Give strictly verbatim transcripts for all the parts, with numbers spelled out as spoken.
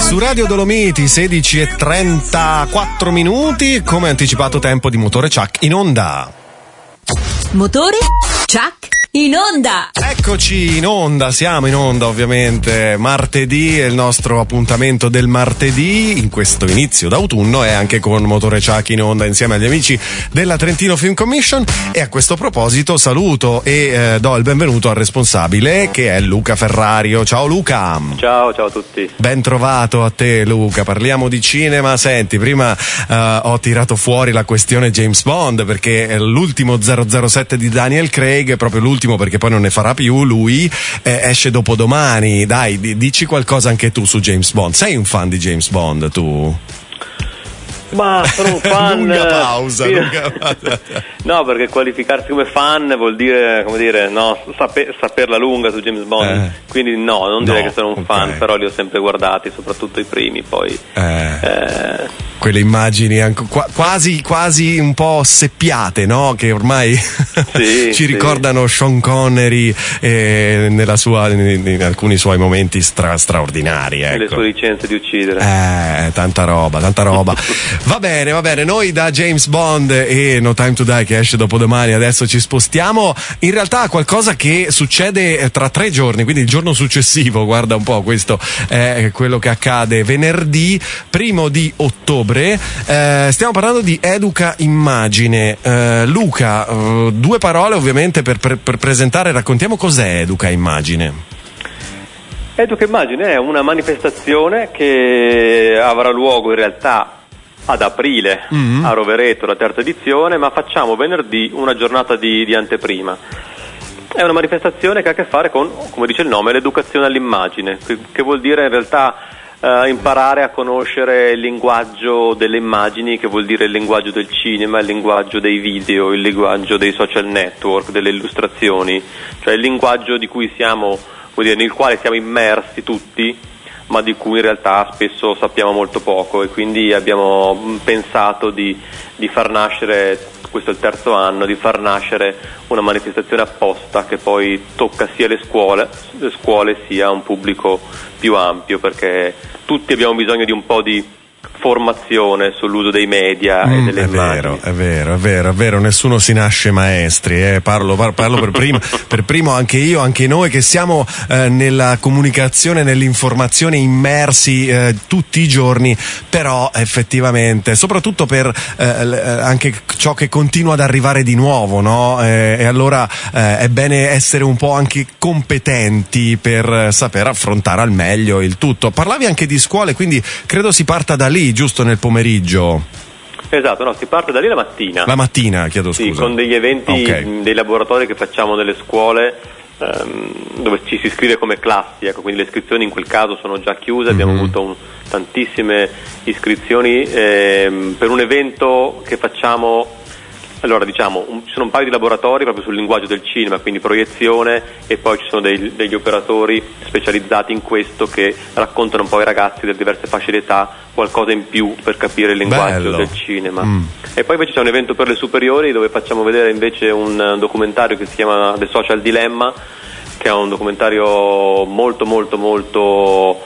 Su Radio Dolomiti, sedici e trentaquattro minuti, come anticipato tempo di Motore Chuck in onda. Motore Chuck in onda. Eccoci in onda, siamo in onda ovviamente. Martedì è il nostro appuntamento del martedì in questo inizio d'autunno, e anche con Motore Chuck in onda insieme agli amici della Trentino Film Commission. E a questo proposito saluto e eh, do il benvenuto al responsabile, che è Luca Ferrario. Ciao Luca. Ciao, ciao a tutti. Ben trovato a te Luca, parliamo di cinema. Senti, prima eh, ho tirato fuori la questione James Bond, perché l'ultimo zero zero sette di Daniel Craig, proprio l'ultimo perché poi non ne farà più lui, eh, esce dopodomani. Dai, d- dici qualcosa anche tu su James Bond. Sei un fan di James Bond tu? Ma sono un fan. lunga pausa, sì. lunga... No, perché qualificarsi come fan vuol dire, come dire, no, saper, saperla lunga su James Bond. Eh. Quindi no, non direi No, che sono un okay. fan, però li ho sempre guardati, soprattutto i primi, poi Eh. eh, Quelle immagini anche, qua, quasi quasi un po' seppiate, no? Che ormai Sì, ci sì. ricordano Sean Connery eh, nella sua, in, in alcuni suoi momenti stra, straordinari, ecco. le sue licenze di uccidere. Eh, tanta roba, tanta roba. Va bene, va bene, noi da James Bond e No Time to Die, che esce dopodomani, adesso ci spostiamo in realtà a qualcosa che succede tra tre giorni, quindi il giorno successivo. Guarda un po', questo è quello che accade venerdì primo di ottobre. Eh, stiamo parlando di Educa Immagine. Eh, Luca, eh, due parole ovviamente per, per, per presentare, raccontiamo cos'è Educa Immagine. Educa Immagine è una manifestazione che avrà luogo in realtà ad aprile Mm-hmm. a Rovereto, la terza edizione, ma facciamo venerdì una giornata di, di anteprima. È una manifestazione che ha a che fare con, come dice il nome, l'educazione all'immagine, che, che vuol dire in realtà eh, imparare a conoscere il linguaggio delle immagini, che vuol dire il linguaggio del cinema, il linguaggio dei video, il linguaggio dei social network, delle illustrazioni, cioè il linguaggio di cui siamo, vuol dire, nel quale siamo immersi tutti, ma di cui in realtà spesso sappiamo molto poco, e quindi abbiamo pensato di, di far nascere, questo è il terzo anno, di far nascere una manifestazione apposta che poi tocca sia le scuole, le scuole sia un pubblico più ampio, perché tutti abbiamo bisogno di un po' di formazione sull'uso dei media e Mm, delle è immagini. vero, è vero, è vero, è vero, nessuno si nasce maestri, eh. parlo, par- parlo per primo, per primo anche io, anche noi che siamo eh, nella comunicazione, nell'informazione immersi eh, tutti i giorni, però effettivamente, soprattutto per eh, anche ciò che continua ad arrivare di nuovo, no? Eh, e allora eh, è bene essere un po' anche competenti per saper affrontare al meglio il tutto. Parlavi anche di scuole, quindi credo si parta da lì, giusto, nel pomeriggio? Esatto, no, si parte da lì la mattina. La mattina, chiedo scusa. Sì, con degli eventi, Okay. mh, dei laboratori che facciamo nelle scuole, ehm, dove ci si iscrive come classi, ecco, quindi le iscrizioni in quel caso sono già chiuse. Abbiamo Mhm. avuto un, tantissime iscrizioni ehm, per un evento che facciamo. Allora, diciamo, un, ci sono un paio di laboratori proprio sul linguaggio del cinema, quindi proiezione, e poi ci sono dei, degli operatori specializzati in questo che raccontano un po' ai ragazzi delle diverse fasce d'età qualcosa in più per capire il linguaggio Bello. del cinema. Mm. E poi invece c'è un evento per le superiori dove facciamo vedere invece un documentario che si chiama The Social Dilemma, che è un documentario molto molto molto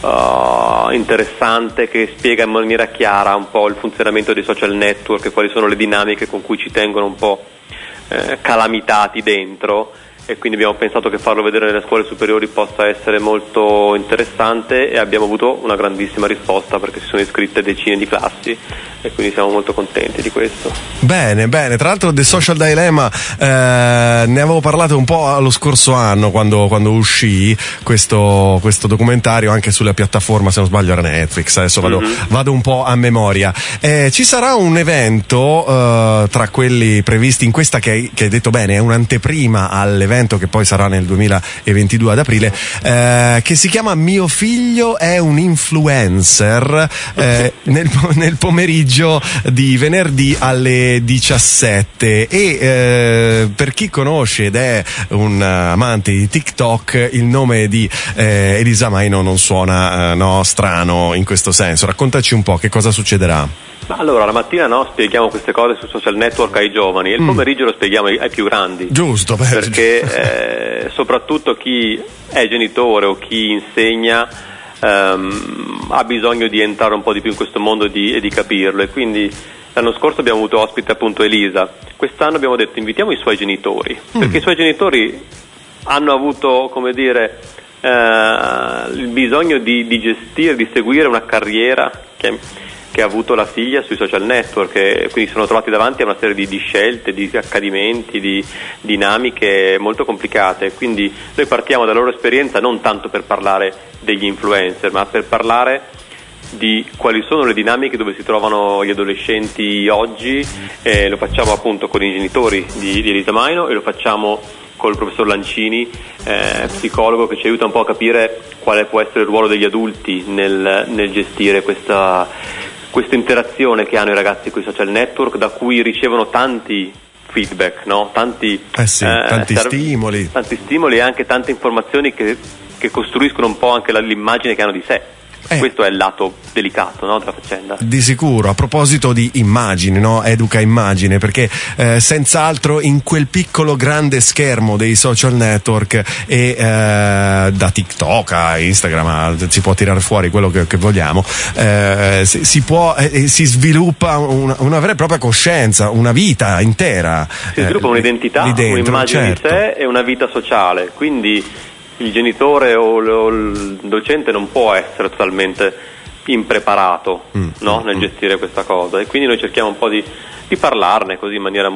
uh, interessante, che spiega in maniera chiara un po' il funzionamento dei social network e quali sono le dinamiche con cui ci tengono un po' eh, calamitati dentro. E quindi abbiamo pensato che farlo vedere nelle scuole superiori possa essere molto interessante, e abbiamo avuto una grandissima risposta perché si sono iscritte decine di classi, e quindi siamo molto contenti di questo. Bene, bene. Tra l'altro The Social Dilemma eh, ne avevo parlato un po' lo scorso anno quando, quando uscì questo, questo documentario anche sulla piattaforma, se non sbaglio era Netflix, adesso vado, Mm-hmm. vado un po' a memoria. Eh, ci sarà un evento eh, tra quelli previsti in questa che hai, che hai detto bene, è un'anteprima all'evento che poi sarà nel duemilaventidue ad aprile, eh, che si chiama Mio figlio è un influencer, eh, nel, nel pomeriggio di venerdì alle diciassette. E eh, per chi conosce ed è un amante di TikTok, il nome di eh, Elisa Maino non suona eh, no, strano in questo senso. Raccontaci un po' che cosa succederà. Ma allora, la mattina no, spieghiamo queste cose sui social network ai giovani, e il Mm. pomeriggio lo spieghiamo ai, ai più grandi. Giusto, beh, Perché eh, soprattutto chi è genitore o chi insegna ehm, ha bisogno di entrare un po' di più in questo mondo e di, e di capirlo, e quindi l'anno scorso abbiamo avuto ospite appunto Elisa, quest'anno abbiamo detto invitiamo i suoi genitori, mm. perché i suoi genitori hanno avuto, come dire, eh, il bisogno di, di gestire, di seguire una carriera che, che ha avuto la figlia sui social network, e quindi sono trovati davanti a una serie di, di scelte, di accadimenti, di dinamiche molto complicate. Quindi noi partiamo dalla loro esperienza non tanto per parlare degli influencer, ma per parlare di quali sono le dinamiche dove si trovano gli adolescenti oggi. Eh, lo facciamo appunto con i genitori di, di Elisa Maino, e lo facciamo col professor Lancini, eh, psicologo, che ci aiuta un po' a capire quale può essere il ruolo degli adulti nel, nel gestire questa, questa interazione che hanno i ragazzi con i social network, da cui ricevono tanti feedback, no? tanti, eh sì, eh, tanti serv- stimoli tanti stimoli e anche tante informazioni che, che costruiscono un po' anche la, l'immagine che hanno di sé. Eh. Questo è il lato delicato, no, della faccenda. Di sicuro. A proposito di immagini, no? Educa immagine, perché eh, senz'altro in quel piccolo grande schermo dei social network e eh, da TikTok a Instagram si può tirare fuori quello che, che vogliamo, eh, si, si può eh, si sviluppa una, una vera e propria coscienza, una vita intera. Si sviluppa eh, un'identità, dentro, un'immagine certo. di sé e una vita sociale, quindi il genitore o il docente non può essere totalmente impreparato mm, no? mm, nel gestire questa cosa, e quindi noi cerchiamo un po' di, di parlarne così in maniera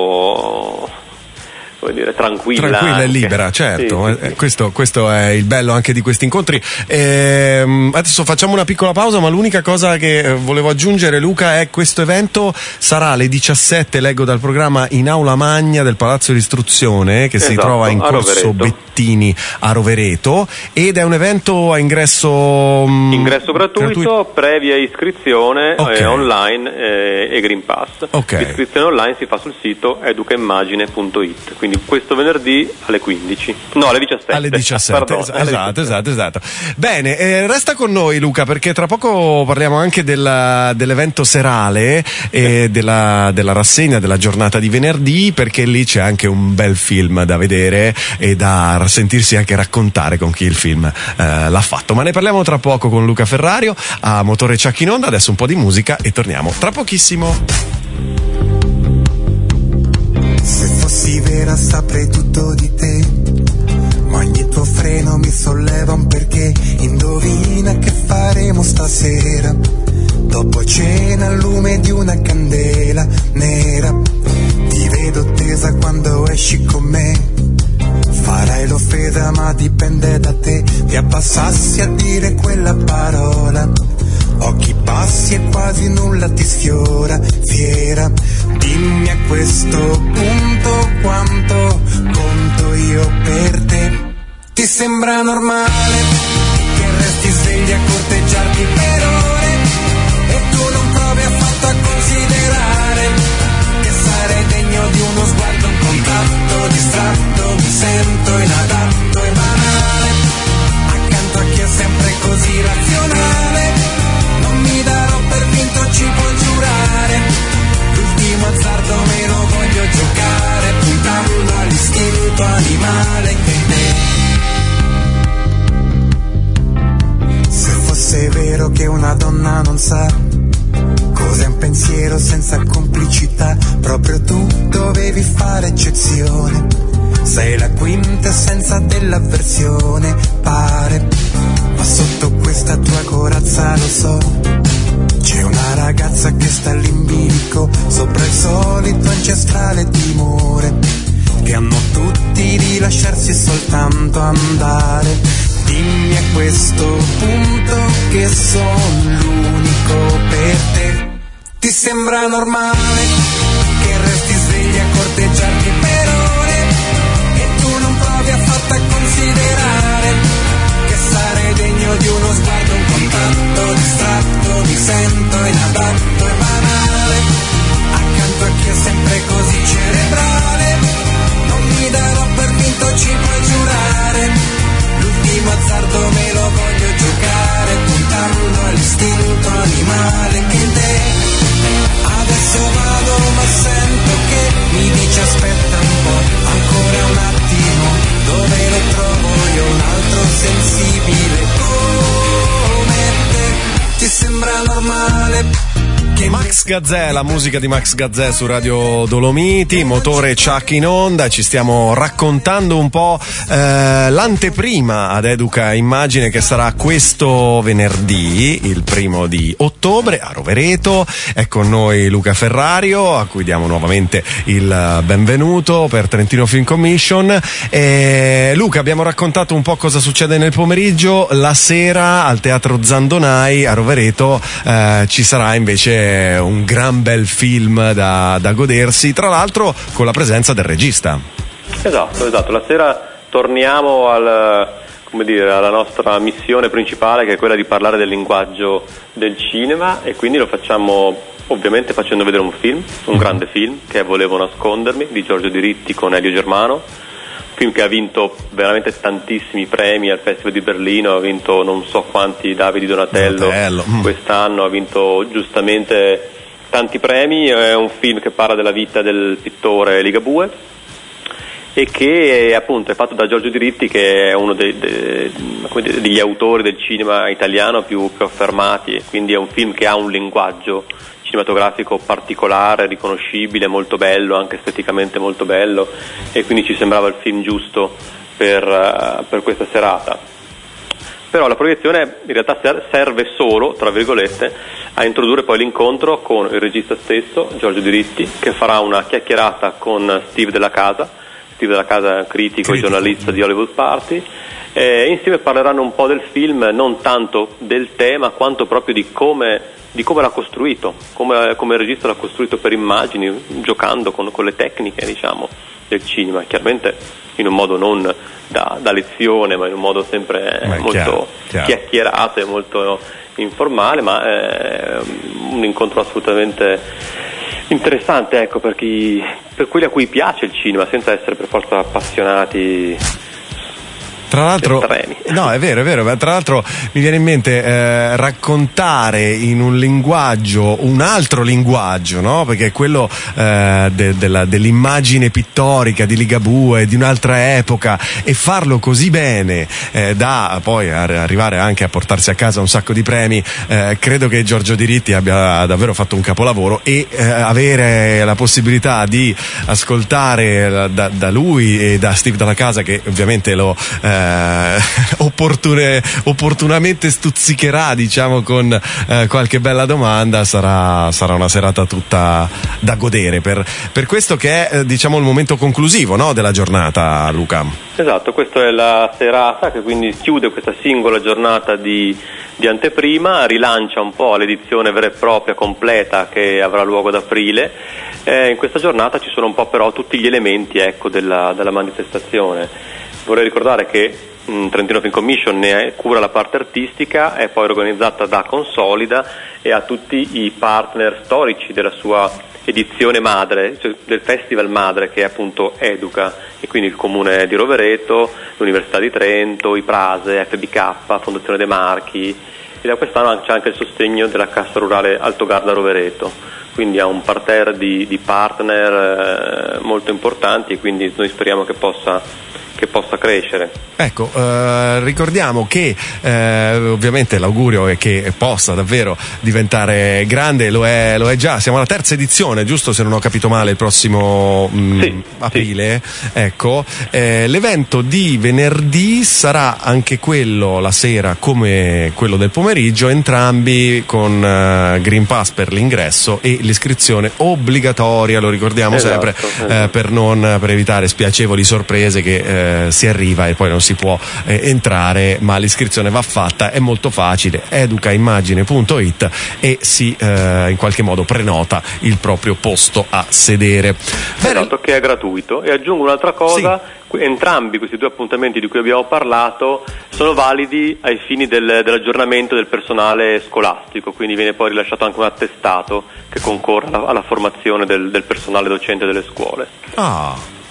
molto, come dire, tranquilla tranquilla e libera, certo. Sì, sì, sì. Questo, questo è il bello anche di questi incontri. Ehm, adesso facciamo una piccola pausa, ma l'unica cosa che volevo aggiungere, Luca, è questo evento sarà alle diciassette, leggo dal programma, in Aula Magna del Palazzo d'istruzione, che esatto, si trova in corso Bettini a Rovereto, ed è un evento a ingresso ingresso gratuito, gratuito. previa iscrizione, okay. eh, online eh, e Green Pass. Okay. L'iscrizione online si fa sul sito educaimmagine punto it, quindi questo venerdì alle quindici, no, alle diciassette. Alle diciassette, Pardon, es- alle esatto, diciassette. esatto, esatto. Bene, eh, resta con noi, Luca, perché tra poco parliamo anche della, dell'evento serale e della, della rassegna della giornata di venerdì, perché lì c'è anche un bel film da vedere e da sentirsi anche raccontare con chi il film eh, l'ha fatto. Ma ne parliamo tra poco con Luca Ferrario a Motore Chuck in Onda. Adesso un po' di musica e torniamo tra pochissimo. Se fossi vera saprei tutto di te, ma ogni tuo freno mi solleva un perché. Indovina che faremo stasera, dopo cena al lume di una candela nera. Ti vedo tesa quando esci con me, farai l'offesa ma dipende da te. Ti abbassassi a dire quella parola, occhi bassi e quasi nulla ti sfiora. Fiera, dimmi a questo punto quanto conto io per te. Ti sembra normale che resti svegli a corteggiarti per ore e tu non provi affatto a considerare che sarei degno di uno sguardo, un contatto distratto. Mi sento inadatto e banale accanto a chi è sempre così razionale. Non mi darò per vinto, ci puoi giurare. L'ultimo azzardo me lo voglio giocare, puntando all'istinto animale che in me. Se fosse vero che una donna non sa cos'è un pensiero senza complicità, proprio tu dovevi fare eccezione. Sei la quintessenza dell'avversione, pare. Ma sotto questa tua corazza lo so, c'è una ragazza che sta lì in bilico, sopra il solito ancestrale timore che hanno tutti di lasciarsi soltanto andare. Dimmi a questo punto che sono l'unico per te. Ti sembra normale che resti svegli a corteggiarti per ore e tu non provi affatto a considerare che sarei degno di uno sguardo, un contatto distratto. Mi sento inadatto e banale accanto a chi è sempre così cerebrale. Non mi darò per vinto, ci puoi giurare. L'ultimo azzardo me lo voglio giocare, puntando all'istinto animale che in te. Adesso vado Max Gazzè, la musica di Max Gazzè su Radio Dolomiti, Motore Chuck in onda. Ci stiamo raccontando un po' eh, l'anteprima ad Educa Immagine, che sarà questo venerdì, il primo di ottobre, a Rovereto. È con noi Luca Ferrario, a cui diamo nuovamente il benvenuto per Trentino Film Commission. E Luca, abbiamo raccontato un po' cosa succede nel pomeriggio. La sera al Teatro Zandonai a Rovereto eh, ci sarà invece un gran bel film da, da godersi, tra l'altro con la presenza del regista. Esatto, esatto. La sera torniamo al, come dire, alla nostra missione principale, che è quella di parlare del linguaggio del cinema, e quindi lo facciamo ovviamente facendo vedere un film, un mm. grande film, che è Volevo nascondermi, di Giorgio Diritti con Elio Germano. Film che ha vinto veramente tantissimi premi al Festival di Berlino, ha vinto non so quanti Davide Donatello, Donatello. Mm. quest'anno, ha vinto giustamente tanti premi. È un film che parla della vita del pittore Ligabue e che appunto è fatto da Giorgio Diritti, che è uno dei, dei, degli autori del cinema italiano più, più affermati, e quindi è un film che ha un linguaggio cinematografico particolare, riconoscibile, molto bello, anche esteticamente molto bello, e quindi ci sembrava il film giusto per, uh, per questa serata. Però la proiezione in realtà serve solo, tra virgolette, a introdurre poi l'incontro con il regista stesso, Giorgio Diritti, che farà una chiacchierata con Steve Della Casa. Steve Della Casa è un critico, critico. e giornalista di Hollywood Party. E insieme parleranno un po' del film, non tanto del tema quanto proprio di come di come l'ha costruito, come, come il regista l'ha costruito per immagini, giocando con, con le tecniche, diciamo, del cinema, chiaramente in un modo non da, da lezione, ma in un modo sempre ma molto chiaro, chiaro. chiacchierato e molto informale, ma è un incontro assolutamente interessante, ecco, per chi, per quelli a cui piace il cinema, senza essere per forza appassionati. Tra l'altro, no, è vero, è vero, ma tra l'altro mi viene in mente eh, raccontare in un linguaggio, un altro linguaggio, no? Perché è quello eh, de, della, dell'immagine pittorica di Ligabue, di un'altra epoca, e farlo così bene eh, da poi arrivare anche a portarsi a casa un sacco di premi. Eh, credo che Giorgio Diritti abbia davvero fatto un capolavoro, e eh, avere la possibilità di ascoltare da, da lui e da Steve Della Casa, che ovviamente lo eh, opportune, opportunamente stuzzicherà, diciamo, con eh, qualche bella domanda, sarà, sarà una serata tutta da godere, per, per questo che è eh, diciamo il momento conclusivo, no, della giornata, Luca. Esatto, questa è la serata che quindi chiude questa singola giornata di, di anteprima, rilancia un po' l'edizione vera e propria completa che avrà luogo ad aprile. Eh, in questa giornata ci sono un po' però tutti gli elementi, ecco, della, della manifestazione. Vorrei ricordare che mh, Trentino Film Commission ne è, cura la parte artistica, è poi organizzata da Consolida e ha tutti i partner storici della sua edizione madre, cioè del festival madre, che è appunto Educa, e quindi il Comune di Rovereto, l'Università di Trento, i Prase, F B K, Fondazione De Marchi, e da quest'anno c'è anche il sostegno della Cassa Rurale Altogarda Rovereto, quindi ha un parterre di, di partner eh, molto importanti, e quindi noi speriamo che possa che possa crescere. Ecco, eh, ricordiamo che eh, ovviamente l'augurio è che possa davvero diventare grande, lo è, lo è già, siamo alla terza edizione, giusto, se non ho capito male, il prossimo mh, sì, aprile, sì. Ecco, eh, l'evento di venerdì sarà anche quello la sera come quello del pomeriggio, entrambi con eh, Green Pass per l'ingresso e l'iscrizione obbligatoria, lo ricordiamo esatto, sempre, esatto. Eh, per, non, per evitare spiacevoli sorprese che eh, si arriva e poi non si può eh, entrare, ma l'iscrizione va fatta, è molto facile, educa immagine punto it, e si eh, in qualche modo prenota il proprio posto a sedere. Esatto, che è gratuito. E aggiungo un'altra cosa, sì. Entrambi questi due appuntamenti di cui abbiamo parlato sono validi ai fini del, dell'aggiornamento del personale scolastico, quindi viene poi rilasciato anche un attestato che concorre alla, alla formazione del, del personale docente delle scuole. Ah.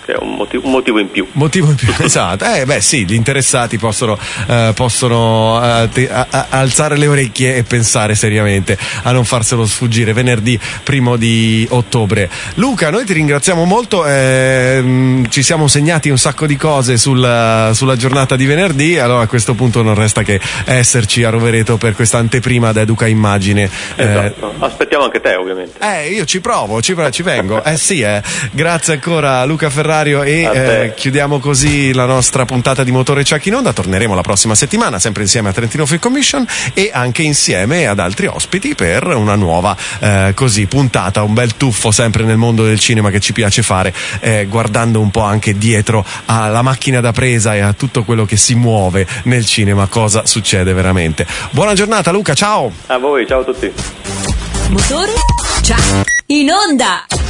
che è un motivo, un motivo in più. Motivo in più, esatto. Eh, beh, sì, gli interessati possono, eh, possono eh, te, a, a, alzare le orecchie e pensare seriamente a non farselo sfuggire venerdì primo di ottobre. Luca, noi ti ringraziamo molto, eh, ci siamo segnati un sacco di cose sul, sulla giornata di venerdì, allora a questo punto non resta che esserci a Rovereto per questa anteprima da Educa Immagine. Esatto. Eh, aspettiamo anche te, ovviamente. Eh, io ci provo, ci, ci vengo. Eh sì, eh. Grazie ancora Luca Ferrario e eh, chiudiamo così la nostra puntata di Motore Chuck in Onda. Torneremo la prossima settimana sempre insieme a Trentino Film Commission e anche insieme ad altri ospiti per una nuova eh, così puntata, un bel tuffo sempre nel mondo del cinema che ci piace fare, eh, guardando un po' anche dietro alla macchina da presa e a tutto quello che si muove nel cinema, cosa succede veramente. Buona giornata Luca, ciao! A voi, ciao a tutti. Motore Chuck in Onda.